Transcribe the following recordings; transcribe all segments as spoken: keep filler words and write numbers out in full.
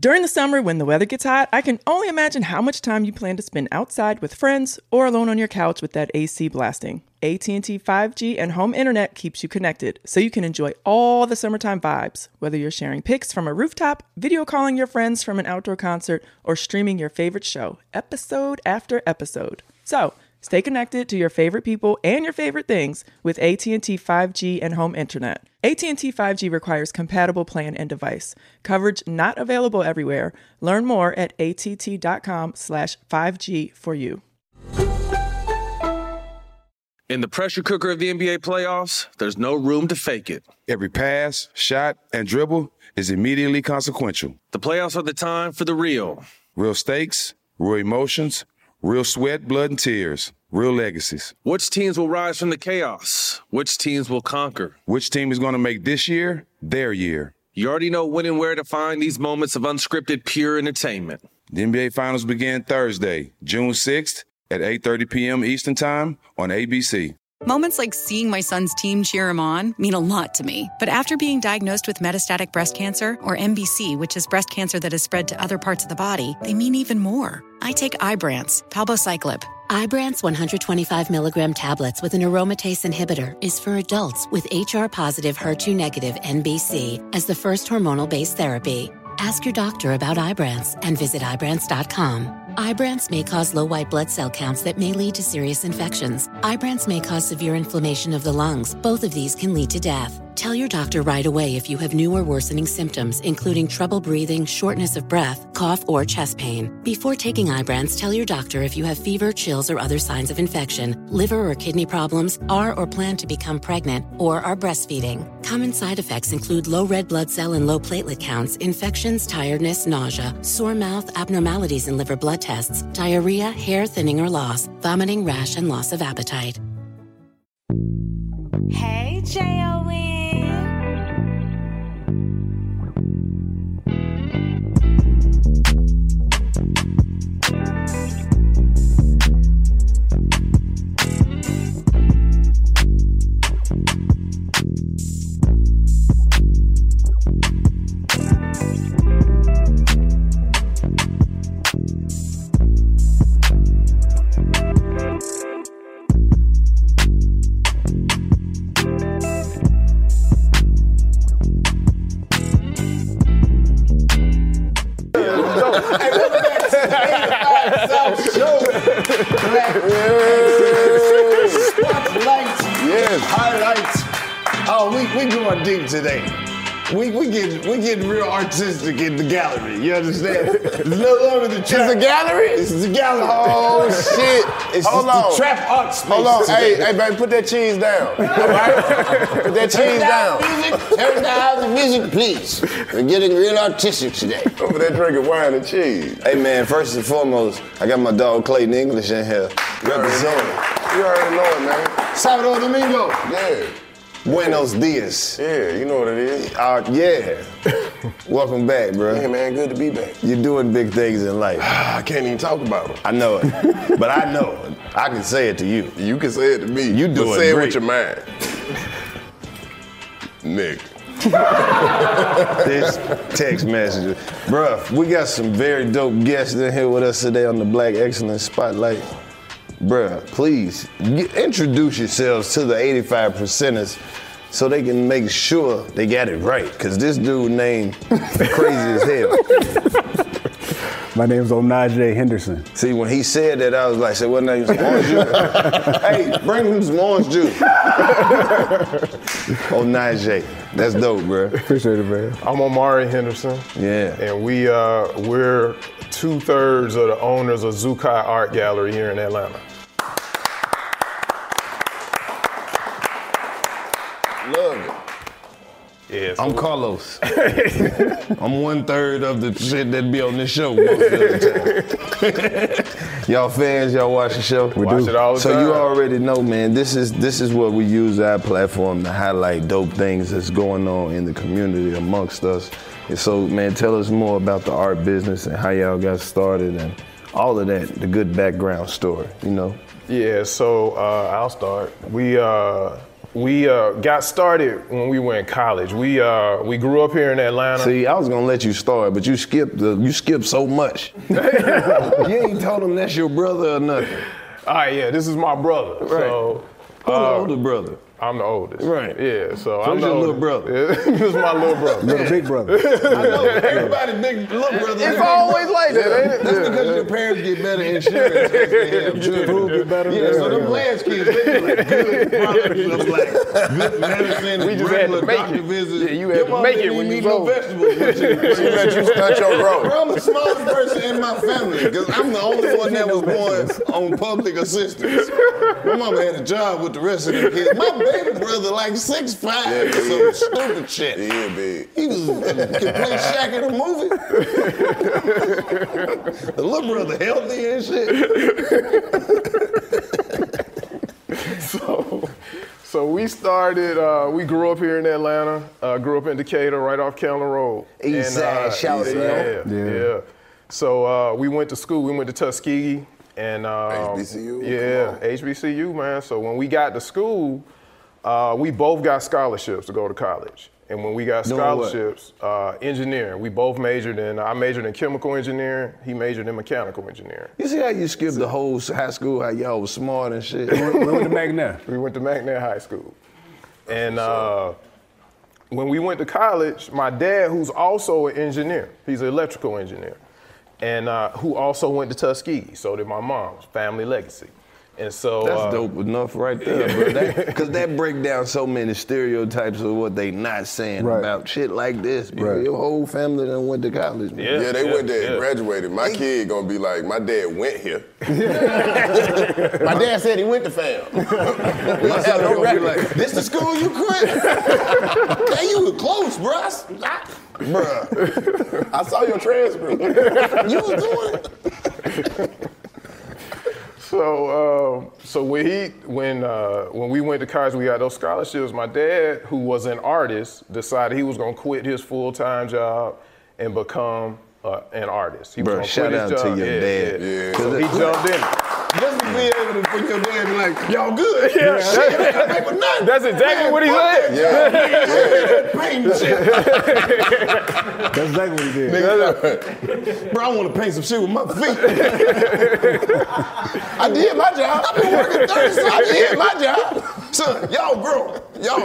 During the summer, when the weather gets hot, I can only imagine how much time you plan to spend outside with friends or alone on your couch with that A C blasting. A T and T five G and home internet keeps you connected, so you can enjoy all the summertime vibes, whether you're sharing pics from a rooftop, video calling your friends from an outdoor concert, or streaming your favorite show, episode after episode. So, stay connected to your favorite people and your favorite things with A T and T five G and home internet. A T and T five G requires compatible plan and device. Coverage not available everywhere. Learn more at att.com slash 5G for you. In the pressure cooker of the N B A playoffs, there's no room to fake it. Every pass, shot, and dribble is immediately consequential. The playoffs are the time for the real. Real stakes, real emotions, real sweat, blood, and tears. Real legacies. Which teams will rise from the chaos? Which teams will conquer? Which team is going to make this year their year? You already know when and where to find these moments of unscripted, pure entertainment. The N B A Finals begin Thursday, June sixth at eight thirty p.m. Eastern Time on A B C. Moments like seeing my son's team cheer him on mean a lot to me. But after being diagnosed with metastatic breast cancer, or M B C, which is breast cancer that has spread to other parts of the body, they mean even more. I take Ibrance, palbociclib. Ibrance one hundred twenty-five milligram tablets with an aromatase inhibitor is for adults with H R-positive, H E R two negative N B C as the first hormonal-based therapy. Ask your doctor about Ibrance and visit Ibrance dot com. Ibrance may cause low white blood cell counts that may lead to serious infections. Ibrance may cause severe inflammation of the lungs. Both of these can lead to death. Tell your doctor right away if you have new or worsening symptoms, including trouble breathing, shortness of breath, cough, or chest pain. Before taking Ibrance, tell your doctor if you have fever, chills, or other signs of infection, liver or kidney problems, are or plan to become pregnant, or are breastfeeding. Common side effects include low red blood cell and low platelet counts, infections, tiredness, nausea, sore mouth, abnormalities in liver blood tests, diarrhea, hair thinning or loss, vomiting, rash, and loss of appetite. Hey, J O N. Highlights. Oh, we we going deep today. We we get we getting real artistic in the gallery. You understand? It's no longer the trap. It's a gallery? It's the gallery. Oh shit! It's Hold just on. the trap art space. Hold on. today. Hey, hey, baby, put that cheese down. All right? Put that Turn cheese down down. music. Turn down the music, please. We're getting real artistic today. Over there drinking wine and cheese. Hey man, first and foremost, I got my dog Clayton English in here. You already know it. You already know it, man. Sábado Domingo. Yeah. Buenos dias. Yeah, you know what it is. Uh, yeah. Welcome back, bro. Yeah, man, good to be back. You're doing big things in life. I can't even talk about them. I know it. But I know it. I can say it to you. You can say it to me. You do but it say great. it with your mind. Nick. This text message. Bruh, we got some very dope guests in here with us today on the Black Excellence Spotlight. Bruh, please get, introduce yourselves to the eighty-five percenters so they can make sure they got it right. Cause this dude named crazy as hell. My name's Onaje Henderson. See, when he said that, I was like, say, what name? Orange juice. Hey, bring him some orange juice. Onaje. That's dope, bro. Appreciate it, man. I'm Omari Henderson. Yeah. And we uh we're two thirds of the owners of Zukai Art Gallery here in Atlanta. Love it. Yeah, so I'm Carlos. I'm one third of the shit that be on this show most of the time. Y'all fans, y'all watch the show? We watch do. it all the so time. So you already know, man, this is this is what we use our platform to highlight dope things that's going on in the community amongst us. And so, man, tell us more about the art business and how y'all got started and all of that, the good background story, you know? Yeah, so uh, I'll start. We uh, we uh, got started when we were in college. We uh, we grew up here in Atlanta. See, I was gonna let you start, but you skipped the, you skipped so much. You ain't told him that's your brother or nothing. All right, yeah, this is my brother. Right. So, Who's uh, the older brother? I'm the oldest. Right. Yeah, so, So I'm it's the your little oldest. brother. Yeah, this is my little brother. Little big brother. I know, everybody big little brother. It's always like that, ain't it? That's Yeah. because your parents get better insurance as they have children. Food get better. Yeah, so them last kids, they get like good products of like good medicine, We just had to regular make doctor it. visits. Yeah, you had Your to mom make it didn't when even you eat no was vegetables with you. She let you stunt your growth. Bro, I'm the smallest person in my family because I'm the only one that was born on public assistance. My mama had a job with the rest of the kids. My baby brother like six five Yeah, or some stupid shit. Yeah, big. He was could play Shaq in a movie. The little brother healthy and shit. So, so we started, uh, we grew up here in Atlanta, uh, grew up in Decatur, right off Kellner Road. East side, shout it yeah, out. yeah, yeah. So uh, we went to school, we went to Tuskegee. And um, H B C U? Yeah, Come on. H B C U, man. So when we got to school, uh, we both got scholarships to go to college. And when we got Doing what? scholarships, uh, engineering, we both majored in, I majored in chemical engineering, he majored in mechanical engineering. You see how you skipped the whole high school, how y'all was smart and shit? We went to McNair. We went to McNair High School. And uh, when we went to college, my dad, who's also an engineer, he's an electrical engineer, and uh, who also went to Tuskegee, so did my mom's family legacy. And so That's uh, dope enough right there, bro. Because that, that break down so many stereotypes of what they not saying Right. about shit like this, bro. Right. Your whole family done went to college, man. Yeah. Yeah, they went there yeah. and graduated. My kid gonna be like, my dad went here. My dad said he went to fam. My son gonna be like, this the school you quit? Hey, you were close, bro. I, I, Bruh, I saw your transcript. you was doing it. So, um, so when he, when uh, when we went to college, we got those scholarships. My dad, who was an artist, decided he was gonna quit his full-time job and become uh, an artist. He was Bro, gonna shout quit out his to job. your yeah, dad. Yeah. Yeah. So he jumped in. Just to be able to put your dad be like, y'all good? Yeah. Shit, I can't pay for nothing. That's exactly what he said. Yeah. Painting shit. That's exactly what he did. Bro, I want to paint some shit with my feet. I did my job. I've been working thirty so I did my job. Son, y'all grow. Y'all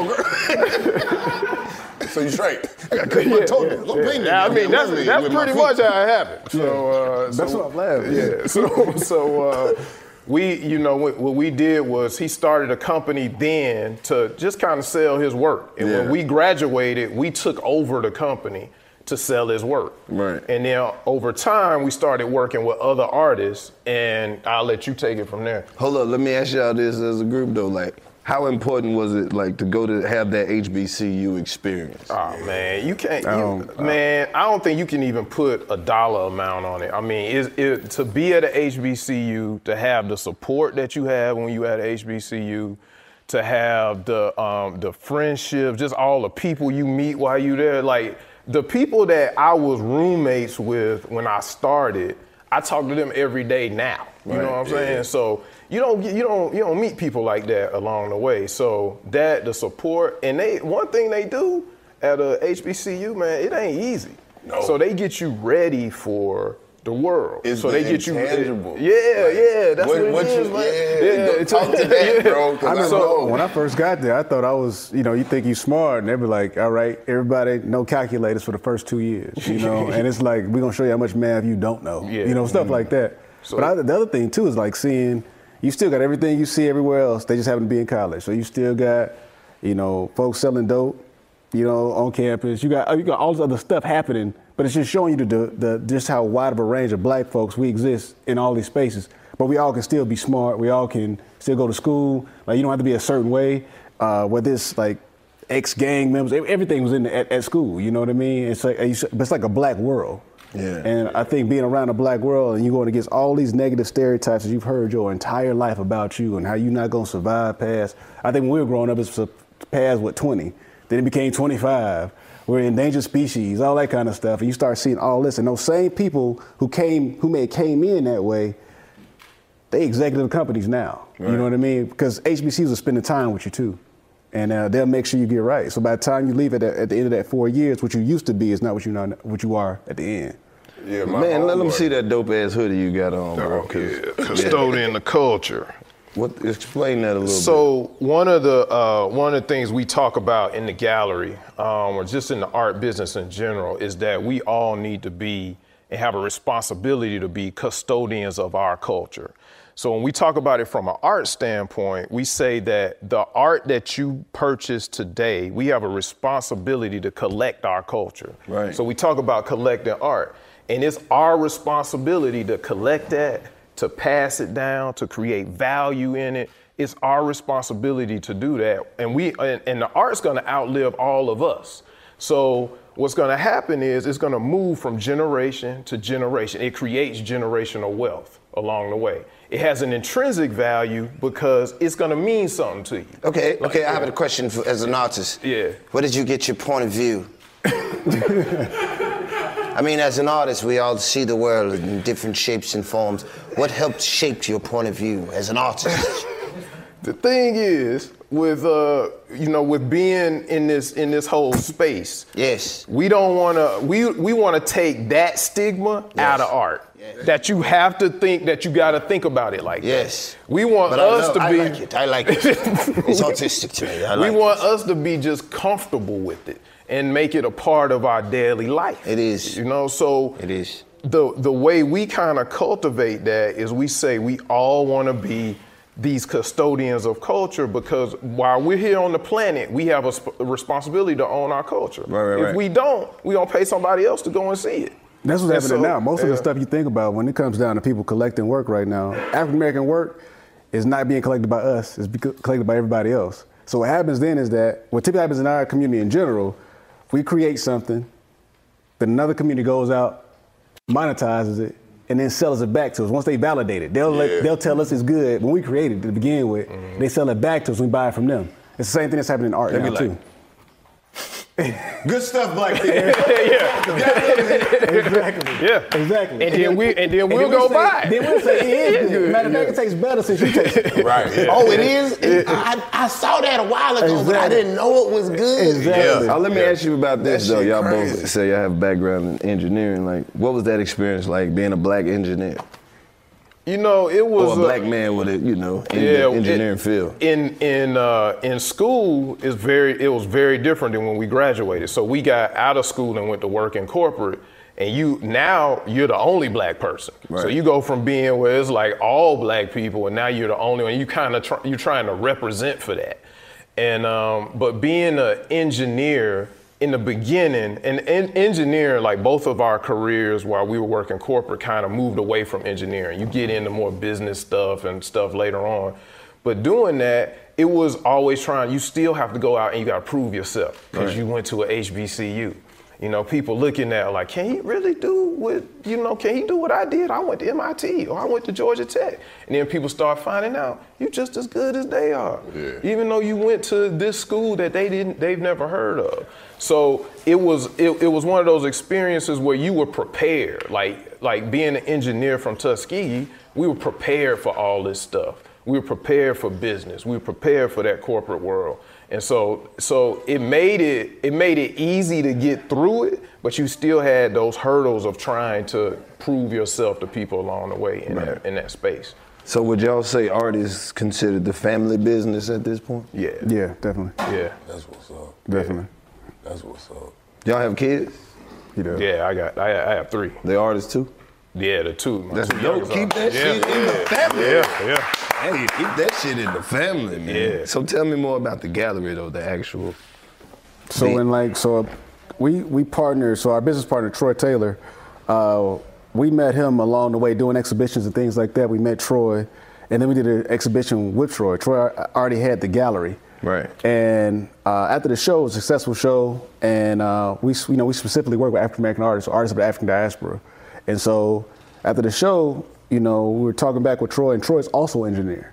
grow. So you straight. I got to cut my toenails. I'm painting Yeah, I it mean, that's, with that's my pretty feet. much how it happened. So, uh, That's so, what I'm laughing. Yeah, so, so uh, we, you know, what, what we did was he started a company then to just kind of sell his work. And Yeah. when we graduated, we took over the company to sell his work. Right. And then over time, we started working with other artists, and I'll let you take it from there. Hold up, let me ask y'all this as a group though. Like, how important was it like to go to have that H B C U experience? Oh man, you can't. You, I don't- man, I don't think you can even put a dollar amount on it. I mean, it, it, to be at a H B C U, to have the support that you have when you at a H B C U, to have the um, the friendship, just all the people you meet while you there. Like the people that I was roommates with when I started, I talk to them every day now. You know what I'm saying? So you don't you don't you don't meet people like that along the way. So that the support, and they one thing they do at a H B C U, man, it ain't easy. No. So they get you ready for the world. It's so the they get intangible. you yeah, yeah, that's what, What- it what is, you- man. yeah, go it's- talk to that, bro, 'cause I I remember know. when I first got there, I thought I was, you know, you think you smart, and they be like, all right, everybody, no calculators for the first two years, you know, and it's like, we're gonna show you how much math you don't know, Yeah. you know, stuff like that. So- but I, the other thing too is like seeing, you still got everything you see everywhere else, they just happen to be in college. So you still got, you know, folks selling dope, you know, on campus. You got you got all this other stuff happening, but it's just showing you the, the just how wide of a range of black folks we exist in all these spaces. But we all can still be smart. We all can still go to school. Like you don't have to be a certain way. Uh, whether it's like ex-gang members, everything was in the, at, at school. You know what I mean? It's like it's like a black world. Yeah. And I think being around a black world and you're going against all these negative stereotypes that you've heard your entire life about you and how you're not going to survive past. I think when we were growing up, it's past what twenty. Then it became twenty-five. We're endangered species, all that kind of stuff. And you start seeing all this. And those same people who came, who may came in that way, they executive companies now. Right. You know what I mean? Because H B C Us are spending time with you too. and uh, they'll make sure you get right. So by the time you leave at the, at the end of that four years, what you used to be is not what you know, what you are at the end. Yeah, man, let them see that dope ass hoodie you got on, bro. Oh, yeah. Custodian the culture. What? Explain that a little so bit. So one of the uh, one of the things we talk about in the gallery, um, or just in the art business in general, is that we all need to be and have a responsibility to be custodians of our culture. So when we talk about it from an art standpoint, we say that the art that you purchase today, we have a responsibility to collect our culture. Right. So we talk about collecting art, and it's our responsibility to collect that, to pass it down, to create value in it. It's our responsibility to do that. And we and, and the art's gonna outlive all of us. So what's gonna happen is it's gonna move from generation to generation. It creates generational wealth along the way. It has an intrinsic value because it's gonna mean something to you. Okay, Like, okay, I have a question for, as an artist. Yeah. Where did you get your point of view? I mean, as an artist, we all see the world in different shapes and forms. What helped shape your point of view as an artist? The thing is, with uh, you know, with being in this in this whole space, yes, we don't want to. We we want to take that stigma yes. out of art. Yes. That you have to think that you got to think about it like yes. that. We want but us I to I be. I like it. I like it. It's artistic to me. I like we want it. us to be just comfortable with it and make it a part of our daily life. It is. You know, so it is. The the way we kind of cultivate that is we say we all want to be these custodians of culture, because while we're here on the planet, we have a, sp- a responsibility to own our culture. Right, right, if right. we don't, we gonna pay somebody else to go and see it. That's what's And happening so, now. Most yeah. of the stuff you think about when it comes down to people collecting work right now, African American work is not being collected by us, it's being collected by everybody else. So what happens then is that, what typically happens in our community in general, we create something, then another community goes out, monetizes it, and then sells it back to us. Once they validate it, they'll, Yeah. let, they'll tell us it's good. When we created it to begin with, mm-hmm. they sell it back to us when we buy it from them. It's the same thing that's happening in art They'll now be too. like, good stuff, Black people. Exactly. Yeah. Exactly. And then we and then And we'll then go we'll say- buy it. Then we'll say it is good. Matter of fact, it tastes better since you taste it. Right. Yeah. Oh, it is? It- I, I saw that a while ago, but I Exactly. didn't know it was good. Exactly. Now, let me Yeah. ask you about this That though. shit Y'all crazy. both say y'all have a background in engineering. Like, what was that experience like being a black engineer You know, it was or a uh, black man with a you know in yeah, the engineering it- field? In in uh, in school is very it was very different than when we graduated. So we got out of school and went to work in corporate. And you now you're the only black person. Right. So you go from being where it's like all black people, and now you're the only one. You kind of try, you're trying to represent for that. And um, but being an engineer in the beginning, and, and engineering, like both of our careers while we were working corporate, kind of moved away from engineering. You get into more business stuff and stuff later on. But doing that, it was always trying. You still have to go out and you got to prove yourself because Right. you went to a H B C U. You know, people looking at like, can he really do what, you know, can he do what I did? I went to M I T or I went to Georgia Tech. And then people start finding out you're just as good as they are. Yeah. Even though you went to this school that they didn't, they've never heard of. So it was, it, it was one of those experiences where you were prepared. Like, like being an engineer from Tuskegee, we were prepared for all this stuff. We were prepared for business. We were prepared for that corporate world. And so, so it made it it made it easy to get through it, but you still had those hurdles of trying to prove yourself to people along the way in Right. that in that space. So would y'all say art is considered the family business at this point? Yeah. Yeah, definitely. Yeah. That's what's up. Definitely. That's what's up. Y'all have kids? You know. Yeah, I got I, I have three. They artists too? Yeah, the two. My That's two dope. youngest Keep are- that yeah, shit in the yeah, family. Yeah, yeah. Hey, keep that shit in the family, man. Yeah. So tell me more about the gallery though, the actual. So Neat. in like so, we we partnered. So our business partner Troy Taylor, uh, we met him along the way doing exhibitions and things like that. We met Troy, and then we did an exhibition with Troy. Troy already had the gallery. Right. And uh, after the show, it was a successful show, and uh, we you know we specifically work with African American artists, artists of the African diaspora, and so after the show, you know we were talking back with Troy, and Troy's also an engineer,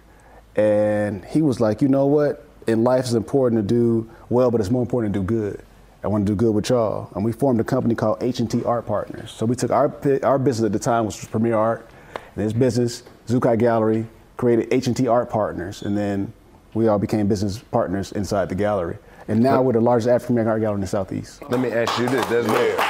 and he was like, you know what, in life it's important to do well, but it's more important to do good. I want to do good with y'all, and we formed a company called H and T Art Partners. So we took our our business at the time, which was Premier Art, and his business, Zukai Gallery, created H and T Art Partners, and then we all became business partners inside the gallery. And now we're the largest African American art gallery in the Southeast. Let me ask you this. That's yeah.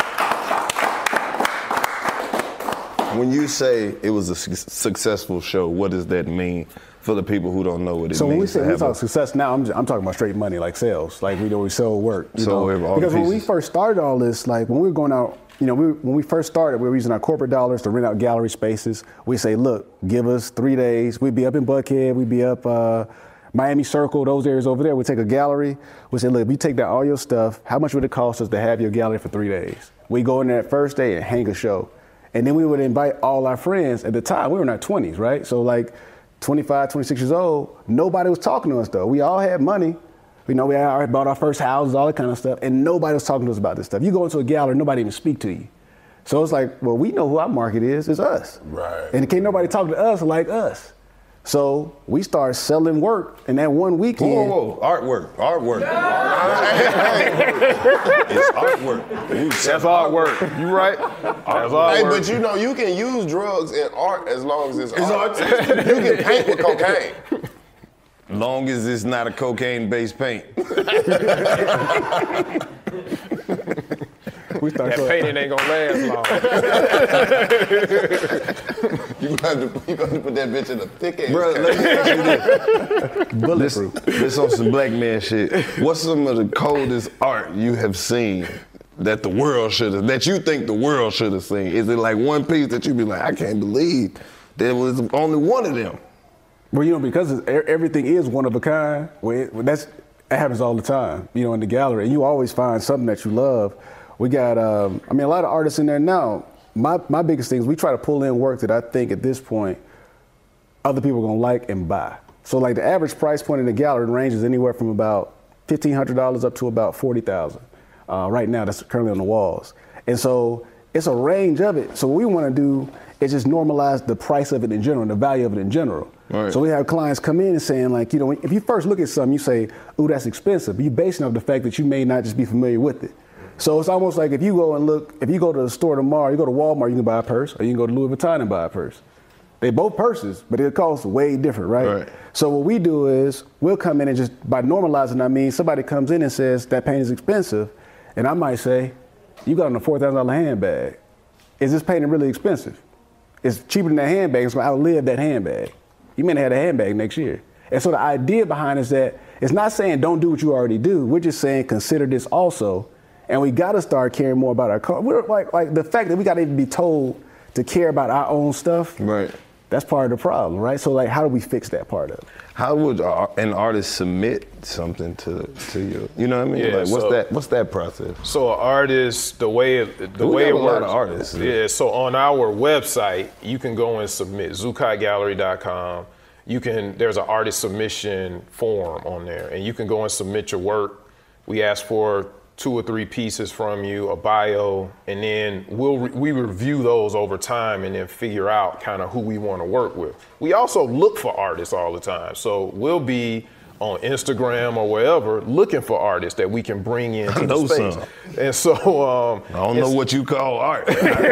When you say it was a su- successful show, what does that mean for the people who don't know what it so means? So when we say we talk a, success now, I'm, just, I'm talking about straight money, like sales. Like we know we sell work. You so know? Because when we first started all this, like when we were going out, you know, we, when we first started, we were using our corporate dollars to rent out gallery spaces. We say, look, give us three days. We'd be up in Buckhead. We'd be up uh, Miami Circle, those areas over there. We'd take a gallery. We say, look, if you take down all your stuff, how much would it cost us to have your gallery for three days? We go in there that first day and hang a show. And then we would invite all our friends. At the time, we were in our twenties, right? So like twenty-five, twenty-six years old, nobody was talking to us though. We all had money. You know, we had already bought our first houses, all that kind of stuff, and nobody was talking to us about this stuff. You go into a gallery, nobody even speak to you. So it's like, well, we know who our market is, it's us. Right. And can't nobody talk to us like us. So we started selling work, and that one weekend. Whoa, whoa, whoa. Artwork, artwork. It's artwork. That's artwork. You right? That's artwork. Hey, but you know, you can use drugs in art as long as it's, it's art. You can paint with cocaine. Long as it's not a cocaine-based paint. We that painting ain't gonna last long. you got to you got to put that bitch in a thick ass. Bro, let me ask you this. Bulletproof. This, this on some black man shit. What's some of the coldest art you have seen that the world should have, that you think the world should have seen? Is it like one piece that you be like, I can't believe there was only one of them? Well, you know, because it's, everything is one of a kind. Well, it, that's that happens all the time. You know, in the gallery, and you always find something that you love. We got, um, I mean, a lot of artists in there now. My my biggest thing is we try to pull in work that I think at this point other people are gonna like and buy. So like the average price point in the gallery ranges anywhere from about fifteen hundred dollars up to about forty thousand dollars. Uh, right now, that's currently on the walls. And so it's a range of it. So what we wanna do is just normalize the price of it in general, the value of it in general. Right. So we have clients come in and saying like, you know, if you first look at something, you say, ooh, that's expensive. But you're basing off the fact that you may not just be familiar with it. So it's almost like if you go and look, if you go to the store tomorrow, you go to Walmart, you can buy a purse, or you can go to Louis Vuitton and buy a purse. They both purses, but it costs way different, right? Right. So what we do is we'll come in and just, by normalizing, I mean, somebody comes in and says that paint is expensive, and I might say, you got on a four thousand dollars handbag. Is this painting really expensive? It's cheaper than that handbag, it's gonna outlive that handbag. You may not have a handbag next year. And so the idea behind it is that it's not saying don't do what you already do, we're just saying consider this also. And we got to start caring more about our car. We're like, like the fact that we got to even be told to care about our own stuff. Right. That's part of the problem, right? So like, how do we fix that part of it? How would an artist submit something to to you? You know what I mean? Yeah, like, what's so, that? What's that process? So an artist, the way it, the we way have it a works. lot of artists. Yeah. yeah. So on our website, you can go and submit zuccotti gallery dot com. You can. There's an artist submission form on there, and you can go and submit your work. We ask for two or three pieces from you, a bio, and then we'll re- we review those over time and then figure out kind of who we want to work with. We also look for artists all the time. So we'll be on Instagram or wherever looking for artists that we can bring in to the space. Some. And so um, I don't know what you call art.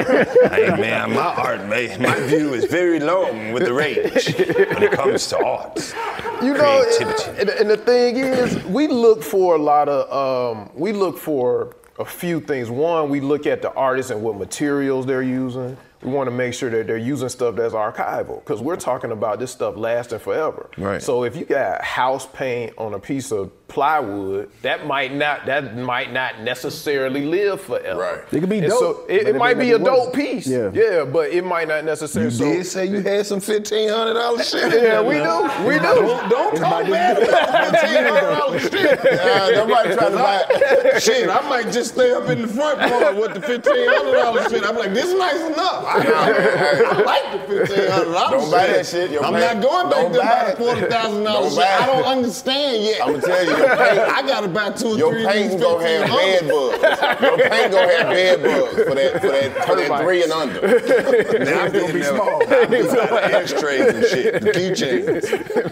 Hey man, my art, man, my view is very long with the range when it comes to art. You know, and, and the thing is, we look for a lot of, um, we look for a few things. One, we look at the artists and what materials they're using. We want to make sure that they're using stuff that's archival, because we're talking about this stuff lasting forever. Right. So if you got house paint on a piece of plywood, that might not that might not necessarily live forever. Right. It could be And dope. So it, it might be a dope piece. Yeah. Yeah, but it might not necessarily. You so, did say you had some fifteen hundred dollars shit. Yeah, we do. We do. Don't, don't talk bad about fifteen hundred dollars shit. Uh, nobody trying to buy shit. I might just stay up in the front part with the fifteen hundred dollars shit. I'm like, this is nice enough. I, I, I like the fifteen hundred dollars Don't buy that shit. Your I'm paint, not going back don't there buy about it. forty thousand dollars Don't shit. buy it. I don't understand yet. I'm gonna tell you, your paint, I gotta buy two or your three paint of these gonna have bed bugs. Your paint gonna have bed bugs for that for that for that three and under. Now I'm gonna be small. I'm just about ashtrays and shit, the keychains.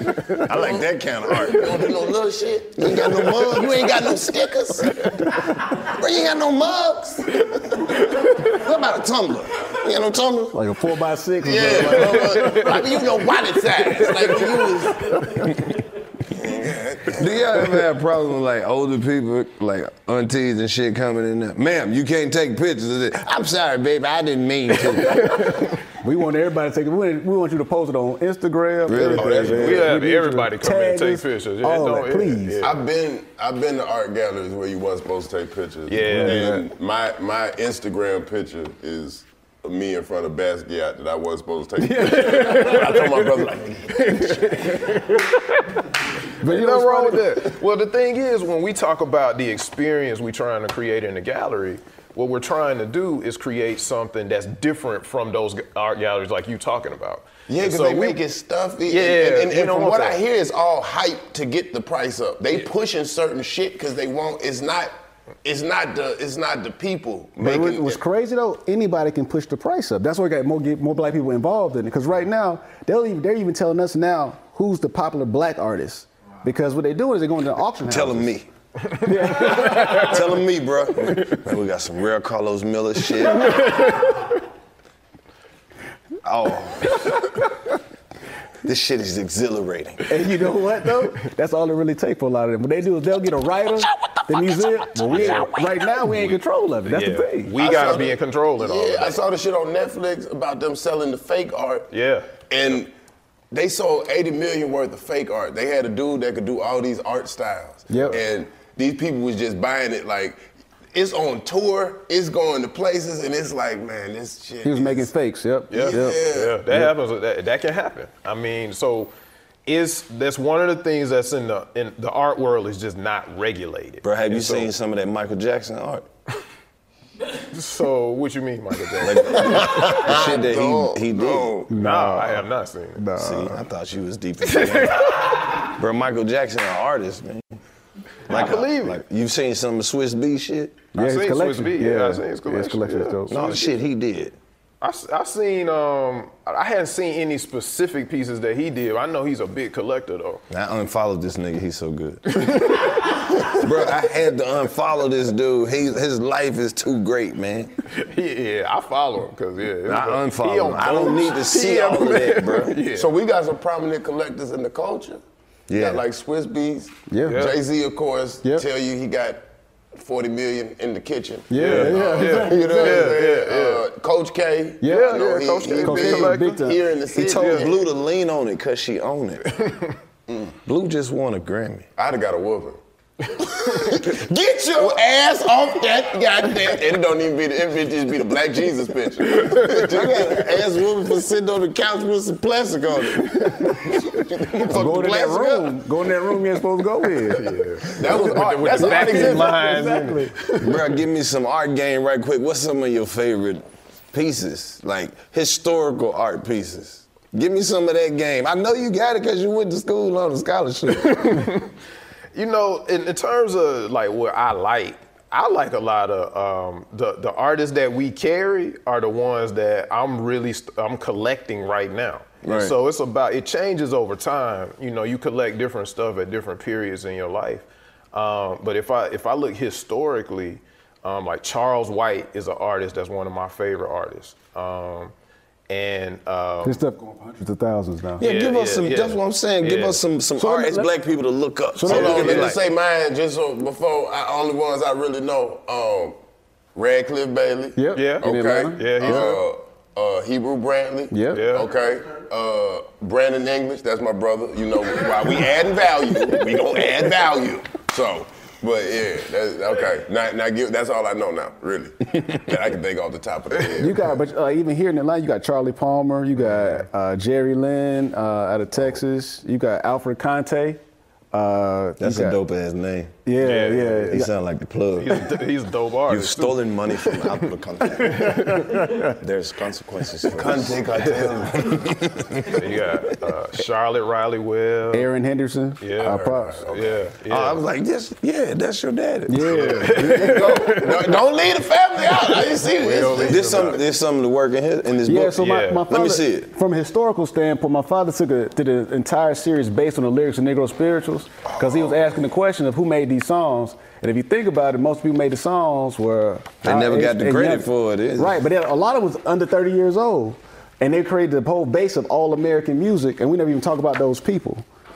I like that kind of art. You don't do no little shit. You ain't got no mugs. You ain't got no stickers. Bro, you ain't got no mugs. What about a tumbler? You got no tumbler? Like a four by six. Yeah, like, like, like you know wallet size. Like when you was. Do y'all ever have problems with like older people, like aunties and shit coming in there? Ma'am, you can't take pictures of this. I'm sorry, baby, I didn't mean to. We want everybody to take it. We want, we want you to post it on Instagram. Really? Oh, that's, we have we everybody come in and take us, pictures. Yeah, all no, that, please. Yeah. I've been I've been to art galleries where you weren't supposed to take pictures. Yeah. And my my Instagram picture is me in front of Basquiat that I wasn't supposed to take. I told my brother like, but you nothing wrong with that. Well, the thing is, when we talk about the experience we're trying to create in the gallery, what we're trying to do is create something that's different from those art galleries like you talking about. yeah, because So they we- make it stuffy. Yeah, and, and, we and don't from want what that. I hear, it's all hype to get the price up. They pushing certain shit because they want. It's not. It's not the. It's not the people But making. what- what's crazy though, anybody can push the price up. That's why we got more get more black people involved in it. Because right now, they'll even, they're even telling us now who's the popular black artist. Because what they're doing is they're going to the auction houses. Telling me. Telling me, bro. Man, we got some rare Carlos Miller shit. Oh. This shit is exhilarating. And you know what though? That's all it really takes for a lot of them. What they do is they'll get a writer, the museum. But we ain't, right now we ain't in control of it. That's Yeah. the thing. We I gotta saw be the- in control of all of Yeah, I that. saw the shit on Netflix about them selling the fake art. Yeah. And they sold eighty million worth of fake art. They had a dude that could do all these art styles. Yep. And these people was just buying it like, it's on tour, it's going to places, and it's like, man, this shit. He was is- making fakes. Yep. Yeah, Yep. yeah, that happens. That, that can happen. I mean, so is that's one of the things that's in the in the art world is just not regulated. Bro, have you And so- seen some of that Michael Jackson art? So what you mean, Michael Jackson? Like, the shit that No, he, he did. no. no, I have not seen it. Nah. See, I thought you was deep in that. Bro, Michael Jackson, an artist, man. Like, I believe it. like, you've seen some of Swiss B shit? Yeah, I his seen collection. Swiss Beat. Yeah, I seen his collection. His collection is Yeah. dope. No, the shit he did. I, s- I seen um I hadn't seen any specific pieces that he did. I know he's a big collector though. I unfollowed this nigga, he's so good. Bro, I had to unfollow this dude. He, his life is too great, man. yeah, I follow him because yeah. it's I a- unfollow he on him. I don't both. need to see He all on- of that, bro. Yeah. So we got some prominent collectors in the culture. You Yeah. got like Swiss Beats. Yeah. Yeah. Jay-Z, of course, Yep. tell you he got forty million in the kitchen. Yeah, yeah. yeah. You know what I'm Yeah, saying? yeah, Uh, Coach K. Yeah, I know yeah, he, Coach K, he big big, collector. Big time. here in the He city. told Yeah. Blue to lean on it because she own it. Mm. Blue just won a Grammy. I'd have got a whooping. Get your ass off that goddamn. And it don't even be the, it just be the Black Jesus picture. I got an ass woman for sitting on the couch with some plastic on it. Go in that room. Go in that room you're supposed to go in. That was art. with That's the an art vacuum exhibit. lines. Exactly. Bro, give me some art game right quick. What's some of your favorite pieces? Like historical art pieces. Give me some of that game. I know you got it because you went to school on a scholarship. You know, in, in terms of like what I like, I like a lot of um, the the artists that we carry are the ones that I'm really st- I'm collecting right now. And Right. so it's about it changes over time. You know, you collect different stuff at different periods in your life. Um, but if I if I look historically, um, like Charles White is an artist that's one of my favorite artists. Um, and um, This stuff going for hundreds of thousands now. Yeah, Yeah, give us yeah, some, yeah. that's what I'm saying. Give Yeah. us some some So art let- as let- black people to look up. So So let- we Hold can on, be let me like, say mine just so before, I, only ones I really know. Um, Radcliffe Bailey. Yep. Yeah. In Okay. Atlanta. Yeah, he's uh, uh, Hebrew Brantley. Yep. Yeah. Okay. Uh, Brandon English, that's my brother. You know, while we adding value, we gonna add value. So, but yeah, that's, okay. Now, now give, that's all I know now, really. That I can think off the top of the head. You got, but uh, even here in Atlanta, you got Charlie Palmer, you got uh, Jerry Lynn uh, out of Texas, you got Alfred Conte. Uh, that's you a got- dope ass name. Yeah, Yeah. yeah. He yeah. sound like the plug. he's, a, he's a dope You've artist. too. stolen money from Alfred Conte. There's consequences for Conte this. Cartel. You got uh, Charlotte Riley Webb. Aaron Henderson. Yeah. Uh, props. Yeah, yeah. Oh, I was like, yes, yeah, that's your daddy. Yeah. don't, don't leave the family out. I didn't see this. There's some, there's something to work in here in this Yeah, book. so my, Yeah. my Let father, me see it. From a historical standpoint, my father took a, did an entire series based on the lyrics of Negro spirituals because he was asking the question of who made these songs. And if you think about it, most people made the songs were They never got the and credit young- for it, is it? Right, but a lot of it was under thirty years old. And they created the whole base of all American music, and we never even talk about those people.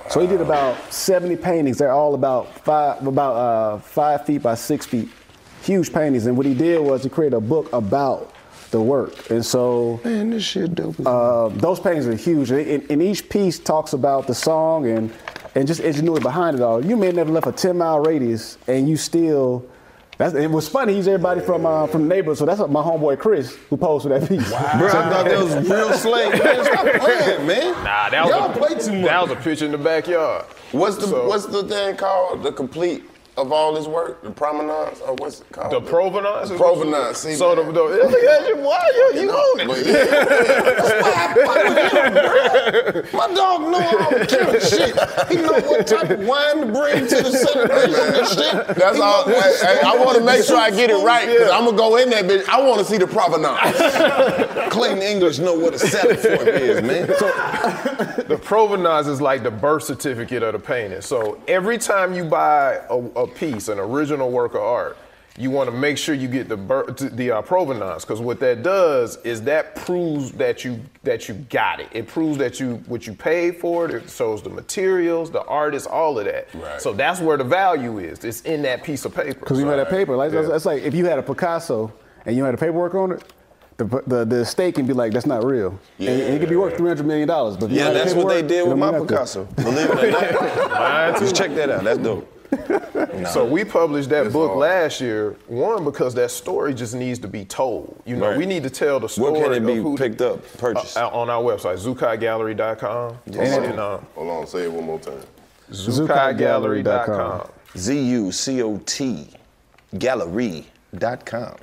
So he did about seventy paintings. They're all about five, about uh, five feet by six feet, huge paintings. And what he did was he created a book about the work. And so, man, this shit dope. Uh, those paintings are huge. And, and each piece talks about the song and and just ingenuity behind it all. You may have never left a ten mile radius, and you still. That's, it was funny. He's everybody from uh, from the neighborhood, so that's my homeboy Chris who posed for that piece. Wow. Bro, I thought that was real slave. Man, stop playing, man. Nah, that was Y'all a, play too much. That was a picture in the backyard. What's the So- What's the thing called? The complete of all his work? The provenance? Or what's it called? The provenance? The provenance. See, So the, the look at you, boy, you, you own it. But yeah, that's why I fuck with him, bro. My dog know all the killer shit. He know what type of wine to bring to the celebration and shit. That's He all. know what- Hey, I want to make sure I get it right because I'm gonna go in there, bitch. I want to see the provenance. Clayton English know what a salad fork is, man. The provenance is like the birth certificate of the painting. So every time you buy a, a piece, an original work of art, you want to make sure you get the bir- the uh, provenance, because what that does is that proves that you that you got it. It proves that you what you paid for it. It shows the materials, the artist, all of that. Right. So that's where the value is. It's in that piece of paper. Because you had that paper. Like, Yeah. that's, that's like if you had a Picasso and you had a paperwork on it, the the, the estate can be like, that's not real. Yeah. And, and it could be worth three hundred million dollars. But if you Yeah, had the that's what they paperwork, did it with don't my mean nothing. Picasso. Believe it or not. Mine too. Just check that out. That's dope. So we published that That's book hard. last year, one, because that story just needs to be told. You know, Right. we need to tell the story. Where can it be of who, picked up, purchased? Uh, on our website, zukai gallery dot com. Hold And, on. uh, Hold on, say it one more time. zukai gallery dot com. Z U C O T gallery dot com.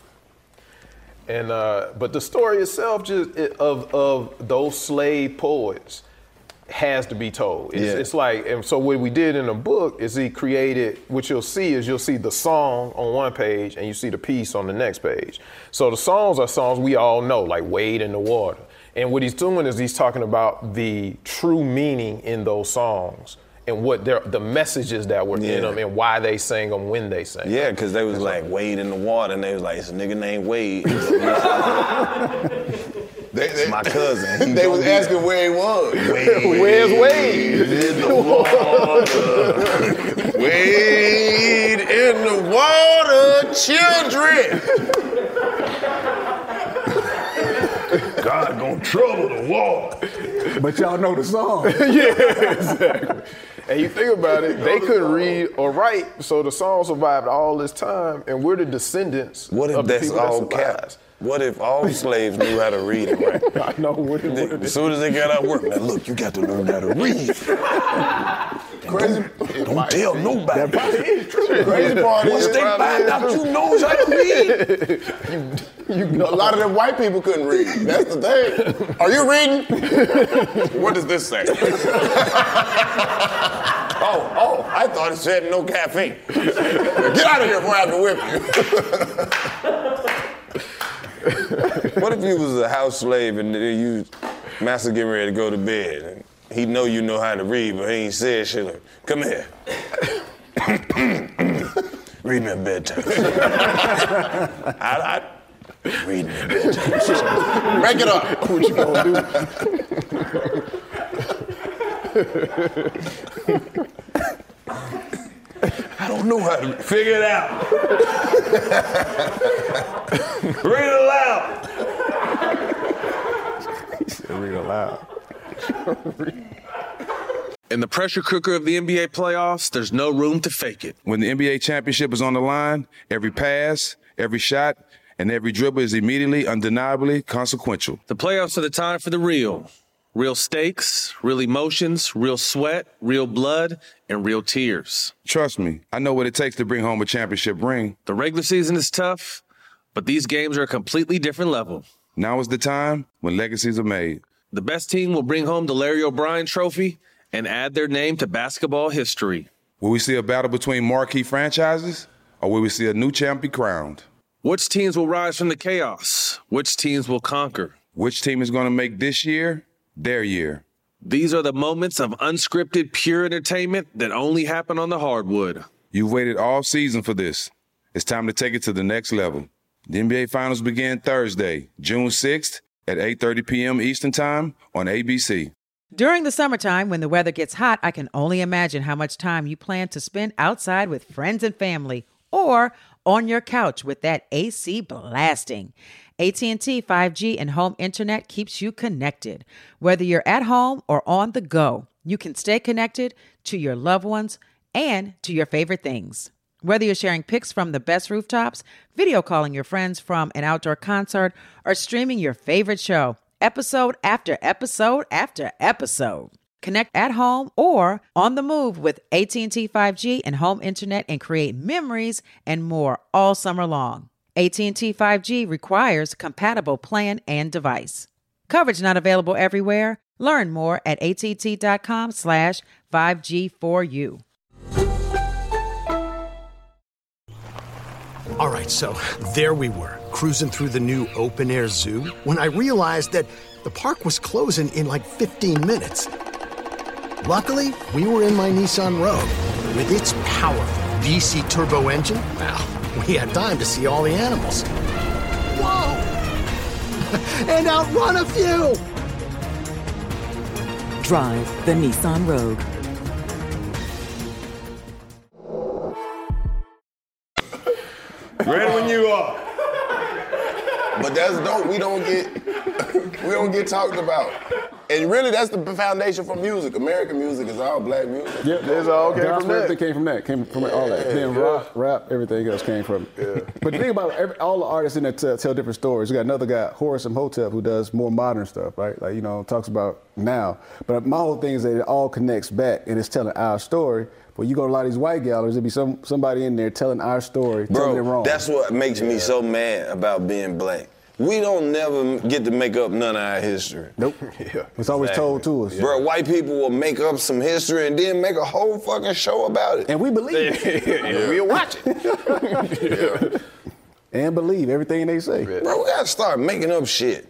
And uh, but the story itself, just it, of of those slave poets, has to be told. It's, Yeah. it's like, and so what we did in the book is he created. What you'll see is you'll see the song on one page, and you see the piece on the next page. So the songs are songs we all know, like "Wade in the Water." And what he's doing is he's talking about the true meaning in those songs and what they're, the messages that were Yeah. in them and why they sang them when they sang. Yeah, because they was like Wade in the water, and they was like, it's a nigga named Wade. They, they, my cousin. He they gonna was be asking where he was. Wade. Where's Wade? In the water. Wade in the water, children. God gonna trouble the water. But y'all know the song. Yeah, exactly. And you think about it, they couldn't read or write, so the song survived all this time, and we're the descendants What if of the that's people that all survived. cap? What if all slaves knew how to read and write? I know. What if, what if As soon as they got out of work, now look, you got to learn how to read. Crazy. Don't, don't tell nobody. That probably is true. Crazy part Once is they find out you knows how to read. You know, a lot of them white people couldn't read. That's the thing. Are you reading? What does this say? oh, oh, I thought it said no caffeine. Get out of here before I have to whip you. What if you was a house slave and you, master getting ready to go to bed, and he know you know how to read, but he ain't said shit like, come here. Read me a bedtime. I, I read me a bedtime. Break it up. what you gonna do? I don't know how to figure it out. Read it aloud. Read aloud. In the pressure cooker of the N B A playoffs, there's no room to fake it. When the N B A championship is on the line, every pass, every shot, and every dribble is immediately, undeniably consequential. The playoffs are the time for the real. Real stakes, real emotions, real sweat, real blood, and real tears. Trust me, I know what it takes to bring home a championship ring. The regular season is tough, but these games are a completely different level. Now is the time when legacies are made. The best team will bring home the Larry O'Brien Trophy and add their name to basketball history. Will we see a battle between marquee franchises, or will we see a new champ be crowned? Which teams will rise from the chaos? Which teams will conquer? Which team is going to make this year their year? These are the moments of unscripted, pure entertainment that only happen on the hardwood. You've waited all season for this. It's time to take it to the next level. The N B A Finals begin Thursday, June sixth at eight thirty p.m. Eastern Time on A B C. During the summertime, when the weather gets hot, I can only imagine how much time you plan to spend outside with friends and family or on your couch with that A C blasting. A T and T five G and home internet keeps you connected. Whether you're at home or on the go, you can stay connected to your loved ones and to your favorite things. Whether you're sharing pics from the best rooftops, video calling your friends from an outdoor concert, or streaming your favorite show, episode after episode after episode. Connect at home or on the move with A T and T five G and home internet and create memories and more all summer long. A T and T five G requires compatible plan and device. Coverage not available everywhere. Learn more at att.com slash 5G for you. All right, so there we were, cruising through the new open-air zoo when I realized that the park was closing in like fifteen minutes. Luckily, we were in my Nissan Rogue. With its powerful V C turbo engine, well, we had time to see all the animals. Whoa! And outrun a few! Drive the Nissan Rogue. Ready when you are. But that's dope. We don't get we don't get talked about. And really, that's the foundation for music. American music is all black music. Yep, It's all came gospel, from that. everything came from that. Came from all that. Yeah, Then yeah. rock, rap, everything else came from it. But the thing about every, all the artists in there tell, tell different stories. You got another guy, Horace Imhotep, who does more modern stuff, right? Like, you know, talks about now. But my whole thing is that it all connects back and it's telling our story. But you go to a lot of these white galleries, there'll be some somebody in there telling our story, telling it Bro, wrong. that's what makes me so mad about being black. We don't never get to make up none of our history. Nope. Yeah, it's always told to us. Bro, white people will make up some history and then make a whole fucking show about it. And we believe it. And we'll watch it. And believe everything they say. Bro, we gotta start making up shit.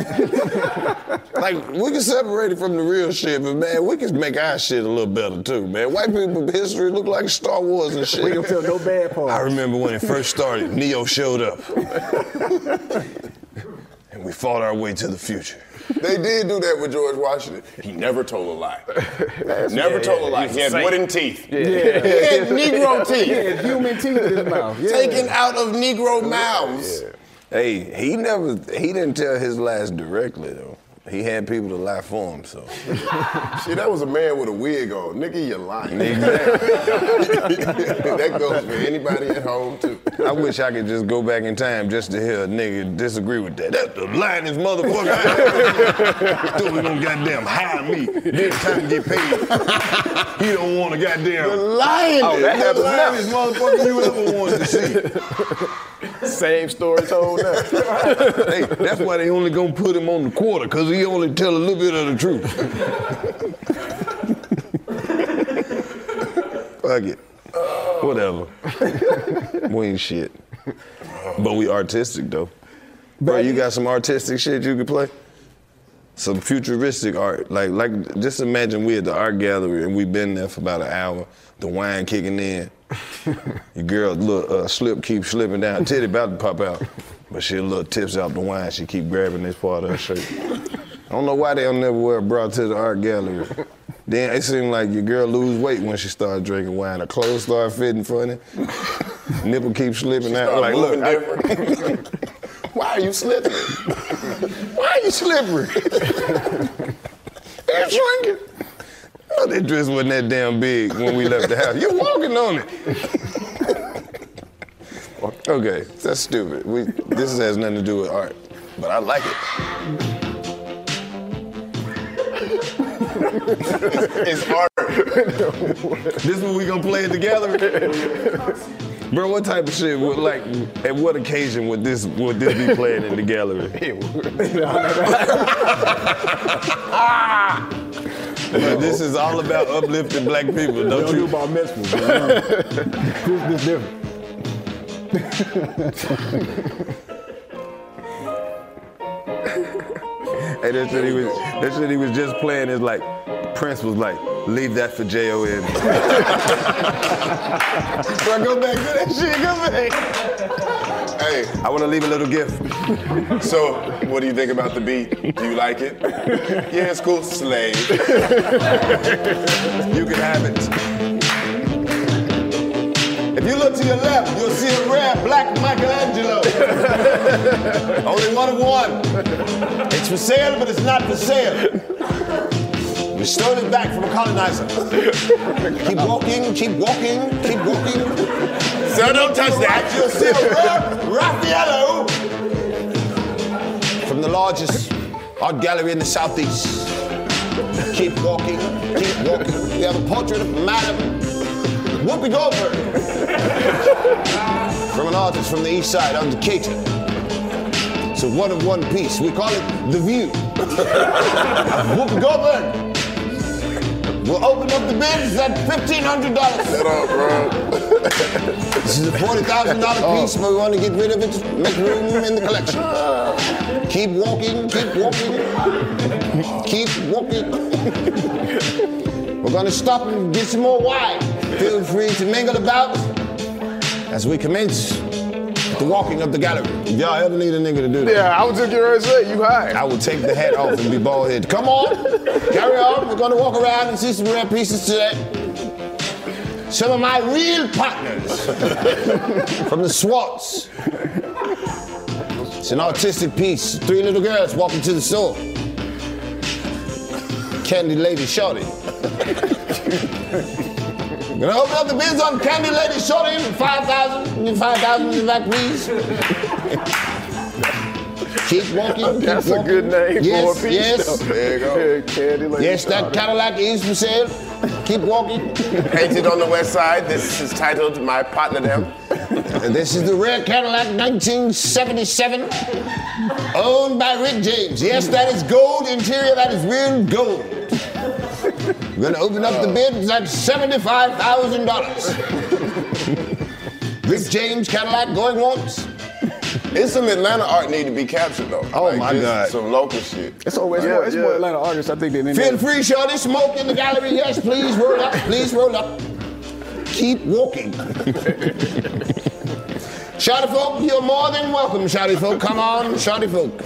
Like, we can separate it from the real shit, but man, we can make our shit a little better too, man. White people's history look like Star Wars and shit. We don't tell no bad parts. I remember when it first started, Neo showed up. And we fought our way to the future. They did do that with George Washington. He never told a lie. Never yeah, told a yeah, lie. he He had was wooden teeth. Yeah. He had Negro teeth. He had human teeth in his mouth. Yeah. Taken out of Negro mouths. Yeah. Hey, he never, he didn't tell his lies directly though. He had people to lie for him, so. Shit, that was a man with a wig on. Nigga, you're lying. Exactly. That goes for anybody at home, too. I wish I could just go back in time just to hear a nigga disagree with that. That's the lyingest motherfucker I ever. Thought we gonna goddamn hire me. Then time to get paid. He don't want to goddamn. The lying. Oh, that the happens now. Lyingest motherfucker you ever wanted to see. Same story told now. Hey, that's why they only gonna put him on the quarter, cause he only tell a little bit of the truth. Fuck it. Whatever. We ain't shit. But we artistic though. Bro, you got some artistic shit you can play? Some futuristic art. Like, like just imagine we at the art gallery and we been there for about an hour, the wine kicking in. Your girl little uh, slip keeps slipping down, titty about to pop out. But she a little tips out the wine, she keep grabbing this part of her shirt. I don't know why they don't never wear a bra to the art gallery. Then it seemed like your girl lose weight when she started drinking wine. Her clothes start fitting funny. Nipple keeps slipping She out. start Like, look, moving I, Why are you slippery? why are you slippery? They're shrinking. Oh, that dress wasn't that damn big when we left the house. You're walking on it. Okay, that's stupid. We, this has nothing to do with art, but I like it. It's art. This one we gonna play it together? Bro, what type of shit would, like, at what occasion would this would this be playing in the gallery? But this is all about uplifting black people, don't you? about mitzvahs. This is different. Hey, that shit he was that shit he was just playing is like Prince was like, leave that for J O N. Bro, go back to that shit, go back. Hey, I want to leave a little gift. So, what do you think about the beat? Do you like it? Yeah, it's cool. Slave. You can have it. If you look to your left, you'll see a rare black Michelangelo. Only one of one. It's for sale, but it's not for sale. We stole it back from a colonizer. Keep walking, keep walking, keep walking. Sir, don't touch that. You'll see a rare Raffaello from the largest art gallery in the Southeast. Keep walking, keep walking. We have a portrait of Madam Whoopi Goldberg from an artist from the East Side, under Decatur. It's a one of one piece. We call it The View. Whoopi Goldberg. We'll open up the bids at fifteen hundred dollars. Shut up, bro. This is a forty thousand dollars piece, but we want to get rid of it to make room in the collection. Keep walking, keep walking, keep walking. We're going to stop and get some more wine. Feel free to mingle about as we commence the walking of the gallery. If y'all ever need a nigga to do that. Yeah, I was just getting ready to say, you high. I will take the hat off and be bald headed. Come on, carry on. We're going to walk around and see some rare pieces today. Some of my real partners from the Swats. It's an artistic piece. Three little girls walking to the store. Candy Lady Shorty. Gonna open up the bids on Candy Lady Shorty for five thousand. five thousand in the back, please. Keep walking. Keep That's walking. a good name yes, for a piece. Yes, There you go. Yeah, Candy Lady yes, that Shorty. Cadillac is for sale. Keep walking. Painted on the west side. This is titled My Partner Them. And this is the rare Cadillac nineteen seventy-seven, owned by Rick James. Yes, that is gold interior. That is real gold. We're gonna open up the bids at seventy-five thousand dollars. Rick James Cadillac going once. It's some Atlanta art need to be captured though. Oh Like, my just God. Some local shit. It's always Yeah, more, it's yeah. more Atlanta artists, I think, than any Feel free, shorty, smoke in the gallery. Yes, please roll up. Please roll up. Keep walking. Shawty folk, you're more than welcome, shawty folk. Come on, shawty folk.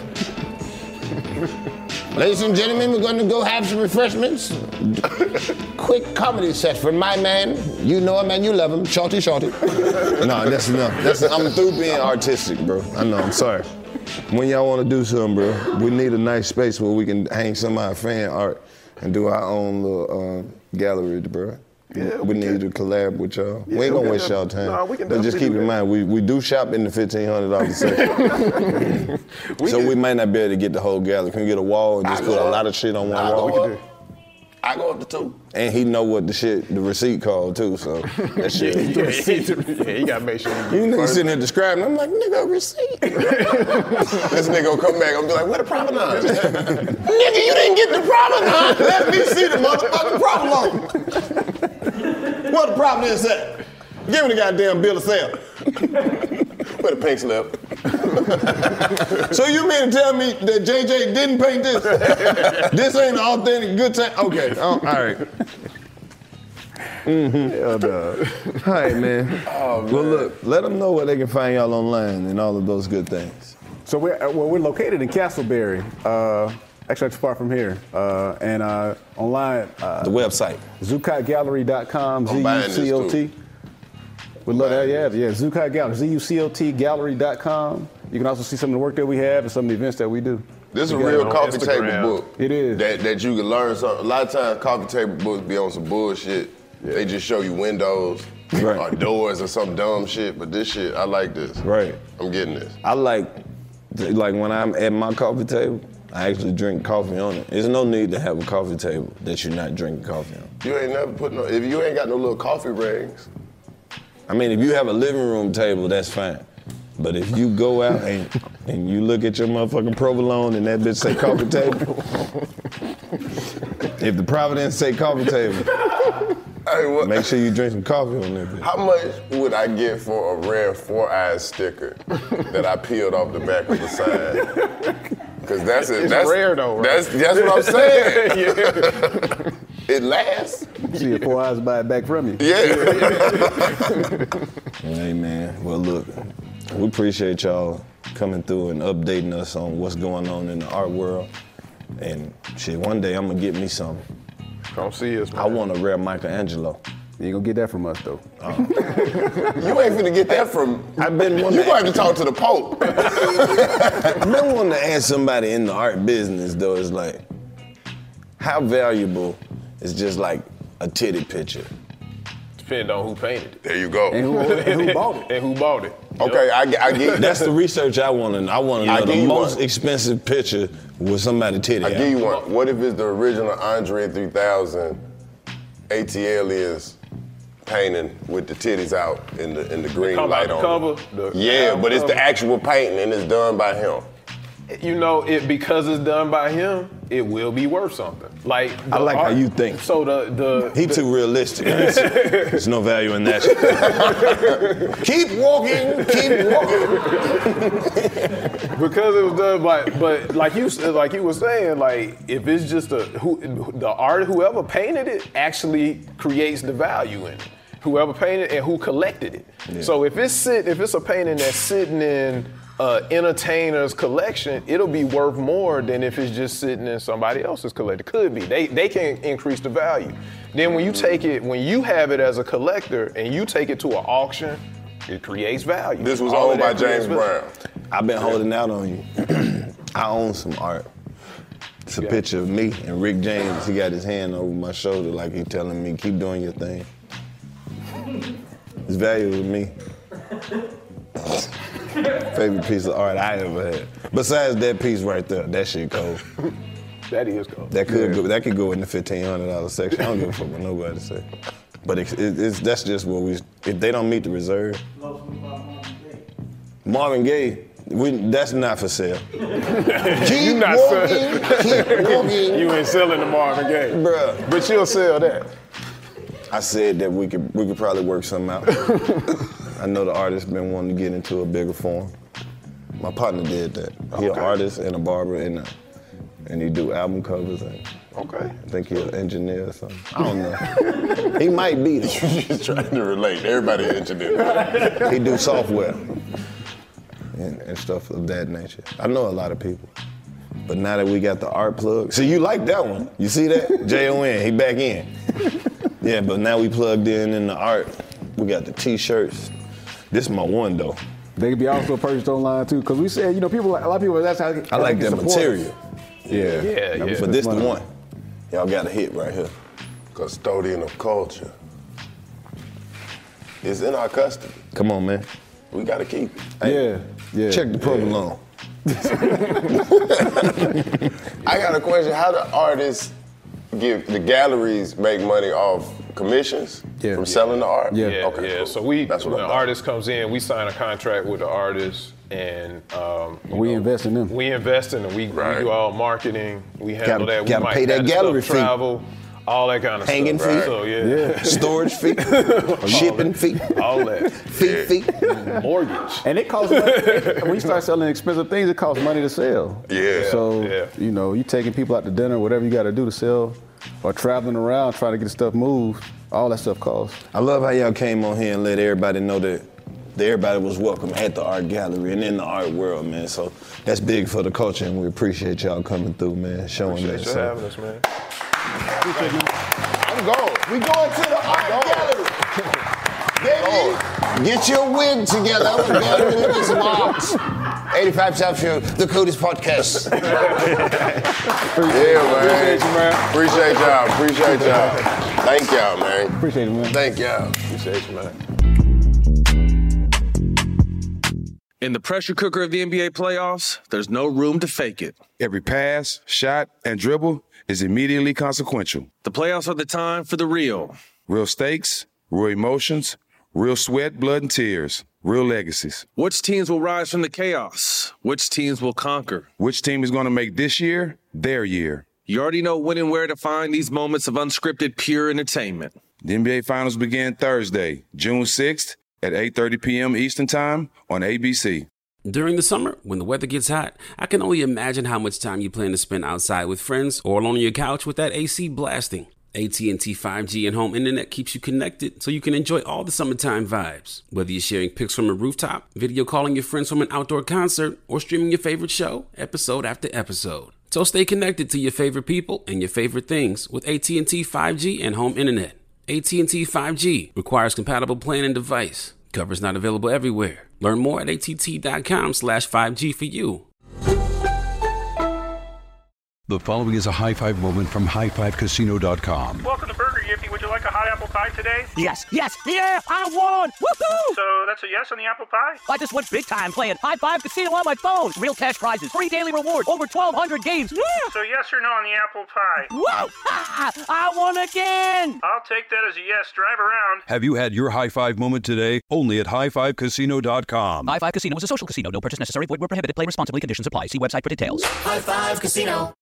Ladies and gentlemen, we're going to go have some refreshments. Quick comedy set for my man. You know him and you love him. Shorty, shorty. No, that's enough. That's, I'm through being artistic, bro. I know, I'm sorry. When y'all want to do something, bro, we need a nice space where we can hang some of our fan art and do our own little uh, gallery, bro. Yeah, we, we need can. to collab with y'all. Yeah, we ain't we gonna can waste def- y'all time. Nah, we can but just definitely keep in do that. mind, we, we do shop in the fifteen hundred dollars section. We so can- we might not be able to get the whole gallery. Can we get a wall and just I put go a up. lot of shit on one I wall? go up. I go up to two. And he know what the shit, the receipt called too, so that shit. Yeah, yeah, you gotta make sure you You get niggas first. sitting there describing, I'm like, nigga, receipt. This nigga gonna come back and be like, where the provenance? Nigga, you didn't get the provenance. Let me see the motherfucking problem. What the problem is that? Give me the goddamn bill of sale. Where the pink slip? So you mean to tell me that J J didn't paint this? This ain't an authentic good time? Okay, oh, all right. Mm-hmm. Hell no. All right, man. Oh, man. Well, look, let them know where they can find y'all online and all of those good things. So we're uh, well, we're located in Castleberry, uh, actually not too far from here, uh, and uh, online. Uh, The website. Zucot Gallery dot com, Z I'm U buying this, C O T. too. We love that, yeah, yeah. Zucot Gallery, Z U C O T Gallery dot com. You can also see some of the work that we have and some of the events that we do. This is a We got real it on coffee Instagram. table book. It is. That, that you can learn something. A lot of times coffee table books be on some bullshit. They just show you windows Right. or doors or some dumb shit. But this shit, I like this. Right. I'm getting this. I like, like when I'm at my coffee table, I actually drink coffee on it. There's no need to have a coffee table that you're not drinking coffee on. You ain't never put no, if you ain't got no little coffee rings. I mean, if you have a living room table, that's fine. But if you go out and, and you look at your motherfucking provolone and that bitch say coffee table, if the Providence say coffee table, Hey, what, make sure you drink some coffee on that bitch. how much would I get for a rare Four Eyes sticker that I peeled off the back of the sign? Because that's it. It's that's, rare though, right? That's, that's what I'm saying. Yeah. It lasts. See your four eyes buy it back from you. Yeah. Hey man, well look, We appreciate y'all coming through and updating us on what's going on in the art world. And shit, one day I'm gonna get me something. Come see us, man. I want a rare Michelangelo. You ain't gonna get that from us, though. Oh. You ain't finna get that from. I've been wanting You gonna have to talk to the Pope. I've been wanting to ask somebody in the art business, though. It's like, how valuable is just like a titty picture? Depending on who painted it. There you go. And who, and who bought it? And who bought it. Okay, I, I get That's the research I want to know. I want to I know give the you most one. expensive picture with somebody titty I out. give you one. What if it's the original Andre three thousand A T L is painting with the titties out and the and the green come light out on the it? cover, the Yeah, album but it's the cover. actual painting and it's done by him. You know, it because it's done by him, it will be worth something. Like I the like how art- you think. So the the He the, too realistic. There's no value in that. Keep walking, keep walking. because it was done by, but like you like you were saying, like if it's just a who the art, whoever painted it actually creates the value in it. Whoever painted and who collected it. Yeah. So if it's sit, if it's a painting that's sitting in uh, entertainer's collection, it'll be worth more than if it's just sitting in somebody else's collection. Could be. They they can increase the value. Then when you take it, when you have it as a collector and you take it to an auction, it creates value. This was All of owned by that creates James value. Brown. I've been holding out on you. I own some art. It's a Yeah. picture of me and Rick James. He got his hand over my shoulder like he telling me, keep doing your thing. It's valuable to me. Favorite piece of art I ever had. Besides that piece right there, that shit cold. That is cool. That could go. That could go in the fifteen hundred dollars section. I don't give a fuck what nobody say. But it, it, it's that's just what we. If they don't meet the reserve, Marvin Gaye, we that's not for sale. you not selling. Keep walking. You ain't selling the Marvin Gaye, Bruh. but you'll sell that. I said that we could we could probably work something out. I know the artist been wanting to get into a bigger form. My partner did that. He an Okay. artist and a barber and a, and he do album covers and Okay. I think he's an engineer or something. I don't know. He might be though. Just trying to relate. Everybody engineer. He do software and, and stuff of that nature. I know a lot of people. But now that we got the art plug, see, you like that one. You see that? J O N, he back in. Yeah, but now we plugged in in the art. We got the t-shirts. This is my one though. They can be also purchased online too, because we said, you know, people, a lot of people, that's how I like they that can support us. material. Yeah. Yeah, yeah. But this the one. Y'all got a hit right here. Custodian of culture. It's in our custody. Come on, man. We gotta keep it. Yeah, yeah. Check the provolone. I got a question. How do artists give the galleries make money off commissions Yeah. from selling the art? Yeah. Yeah, Okay, yeah. cool. So we, That's what when I the thought. artist comes in, we sign a contract with the artist, and um, you We know, invest in them. We invest in them. We, Right. we do all marketing. We handle Gotta- that. We gotta might pay that have the gallery stuff fee. travel, all that kind of Hanging stuff. fee. Right? So yeah, Yeah. Storage fee. Shipping fee. all that. Fee fee. Mortgage. And it costs money. When you start selling expensive things, it costs money to sell. Yeah. So, Yeah. you know, you taking people out to dinner, whatever you got to do to sell, or traveling around trying to get stuff moved, all that stuff costs. I love how y'all came on here and let everybody know that, that everybody was welcome at the art gallery and in the art world, man. So that's big for the culture, and we appreciate y'all coming through, man, showing Appreciate that. you So, having us, man. I'm going. We going to the art gallery. Baby, Get your wig together. We're going to look at some art. eighty-five South Show, the coolest podcast. Yeah, man. Appreciate you, man. Appreciate y'all. Appreciate y'all. Thank y'all, man. Appreciate it, man. Thank y'all. Appreciate you, man. In the pressure cooker of the N B A playoffs, there's no room to fake it. Every pass, shot, and dribble is immediately consequential. The playoffs are the time for the real. Real stakes, real emotions, real sweat, blood, and tears, real legacies. Which teams will rise from the chaos? Which teams will conquer? Which team is going to make this year their year? You already know when and where to find these moments of unscripted, pure entertainment. The N B A Finals begin Thursday, June sixth at eight thirty p.m. Eastern Time on A B C. During the summer, when the weather gets hot, I can only imagine how much time you plan to spend outside with friends or alone on your couch with that A C blasting. A T and T five G and home internet keeps you connected so you can enjoy all the summertime vibes. Whether you're sharing pics from a rooftop, video calling your friends from an outdoor concert, or streaming your favorite show, episode after episode. So stay connected to your favorite people and your favorite things with A T and T five G and home internet. A T and T five G requires compatible plan and device. Coverage not available everywhere. Learn more at att.com slash 5G for you. The following is a high five moment from high five casino dot com. Welcome to Burger Yippee. Would you like a hot apple pie today? Yes, yes, yeah, I won! Woohoo! So that's a yes on the apple pie? I just went big time playing High Five Casino on my phone. Real cash prizes, free daily rewards, over twelve hundred games. Yeah! So yes or no on the apple pie? Whoa! Ah, I won again! I'll take that as a yes. Drive around. Have you had your high five moment today? Only at high five casino dot com. High Five Casino is a social casino. No purchase necessary. Void where prohibited. Play responsibly. Conditions apply. See website for details. High Five Casino.